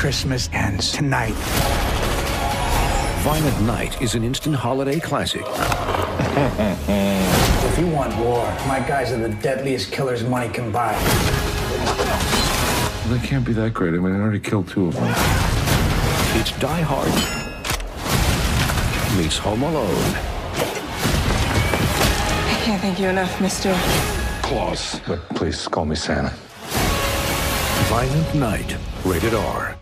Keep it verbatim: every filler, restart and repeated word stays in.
Christmas ends tonight. Violent Night is an instant holiday classic. If you want war, my guys are the deadliest killers money can buy. They can't be that great. I mean, I already killed two of them. It's Die Hard meets Home Alone. I can't thank you enough, Mister Claus. But please call me Santa. Violent Night, rated R.